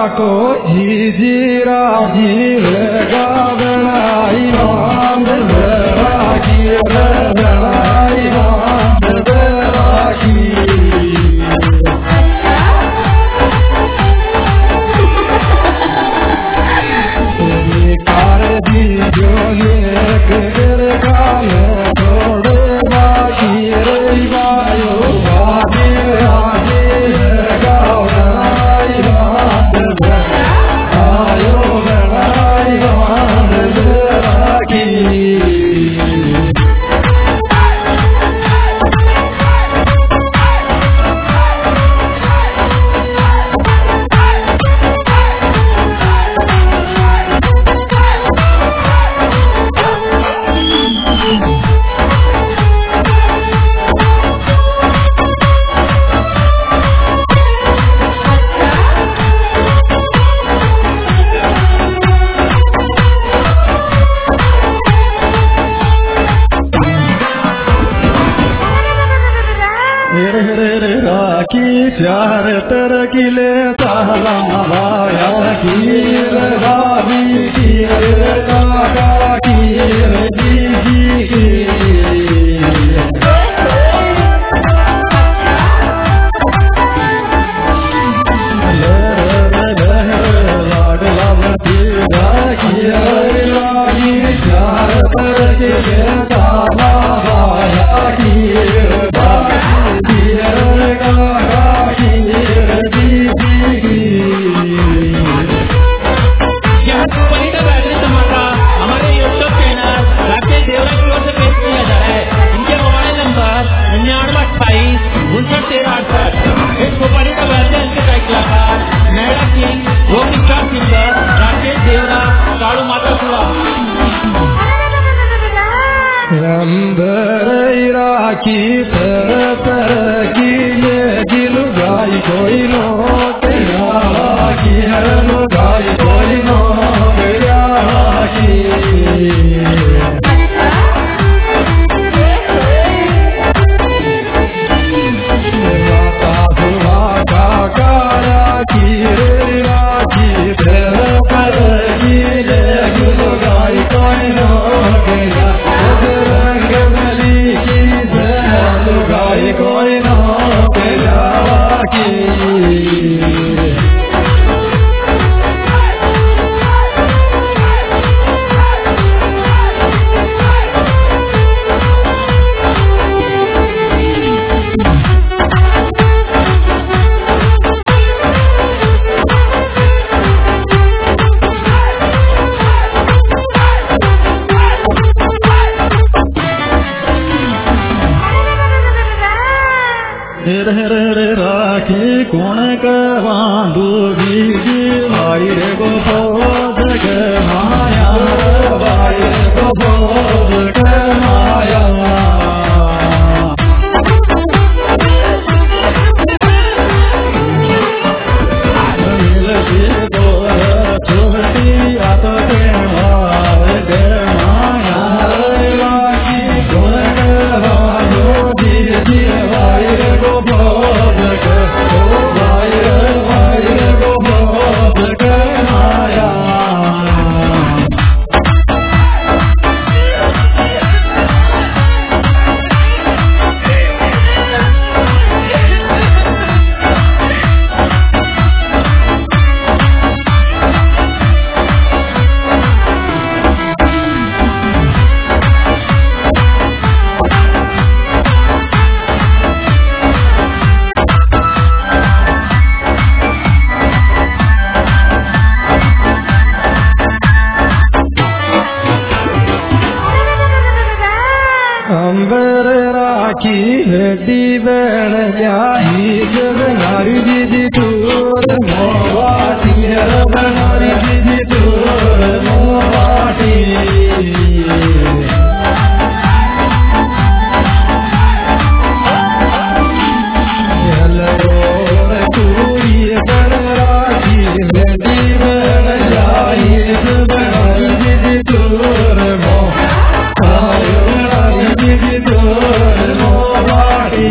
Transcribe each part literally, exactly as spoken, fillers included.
को जीरा जीर गावनाई मांद राखी रनाई मांद राखी कार दी जो लेक गाल छोड़ बाकी रे बायो बाजी राजी गावनाई मांद आयो बनाई मांद राखी राखी चार तर किले ताला माया कीर भाभी कीर काका कीर दीदी लाडला राखी राखी चार तर किले ताला माया कीर हमारे यूट्यूब चैनल राकेश देवरा की ओर से पेश किया जा रहा है। इनके मोबाइल नंबर निन्यानवे अट्ठाईस उनसठ तेरह अड़सठ। इस सुपारी का वैसे इनके गायक कलाकार नैडा king rock star singer Rakesh देवरा कालू माता सुरा राखी तर तर की ले दिल गाई कोई नो राखी हरनो गाई कोई नो राखी माता सुहा काका राखी राखी तर तर की ले दिल गाई कोई नो गाई कोई ना राखी राखी कौन कवांदू बीजी भाई रे गो बोध के माया भाई रे गो बोध के माया मिल के बोल छोटी आत के मार के माया राखी कौन कवांदू बीजी भाई रे गो बोध के भाई रे भाई रे गो बोध के माया अंबर राखी रेड्डी बैण जाही जब नारी दीदी तूर मोवाटी रब नारी दीदी तूर मोवाटी तूरी बैण राखी रेड्डी बैण जाही जब नारी दीदी तूर मो दीदी तोर मोवाटी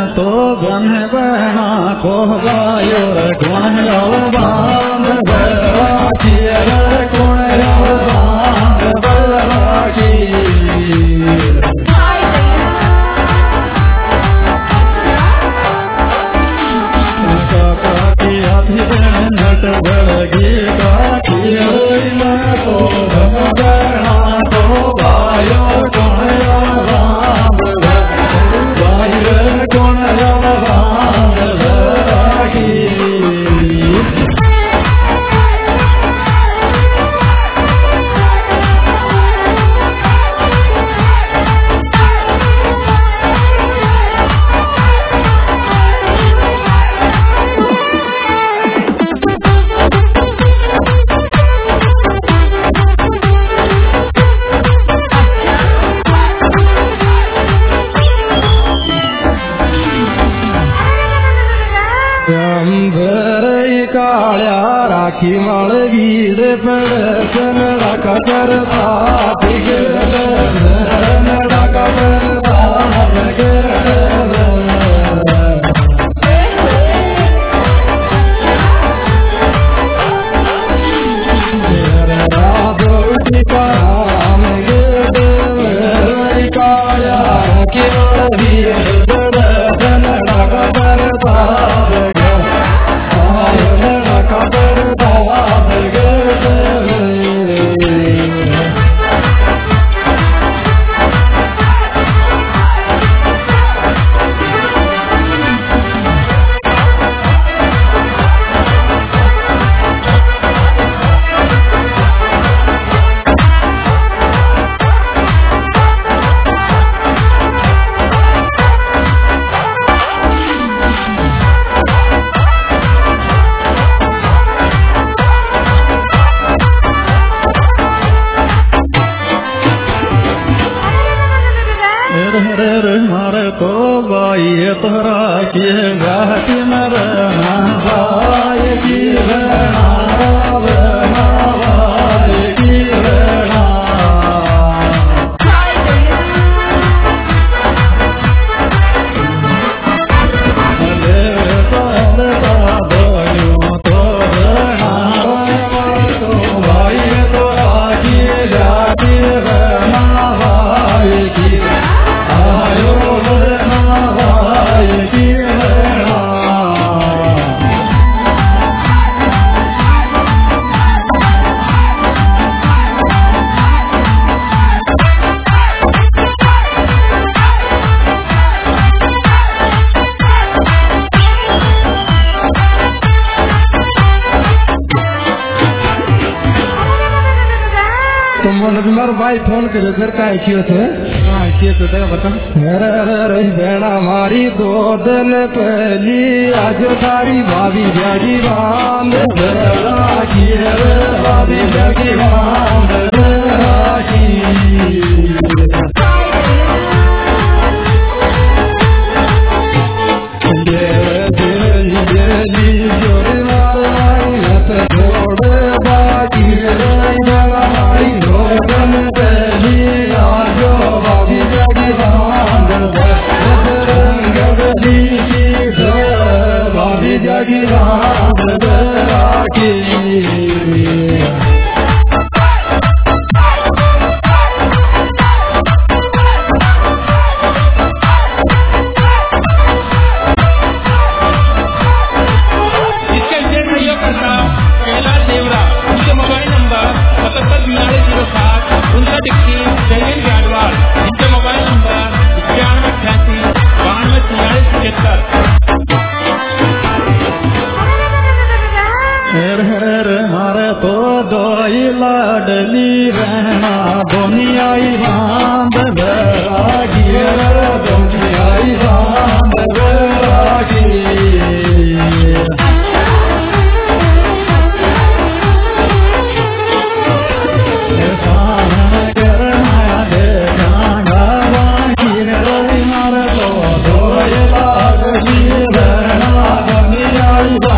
तो गन बना को गायो गुण बांध राखी गुण बांध राखी नट बड़गी काकी तो बना तो गायो गुण बांध गुण बांध राखी राखी माल वीर पड़सन राखा करता राखा मारे तो बाई तोरा की घाटी मर भाई की तुम्हारा भाई फोन करे फिर का कियो थे हां कियो तो देखा बता मेरा रे बेड़ा मारी दो दिन पहली आज तारी भाभी जागी बांध राखी रे भाभी जागी बांध राखी जागी बांध राखी तो दोई लाडली रहना दुनियाई बांध राखी दुनियाई बांध राखी करना देखा बाकी मार तो दोई लाडली रहना दुनियाई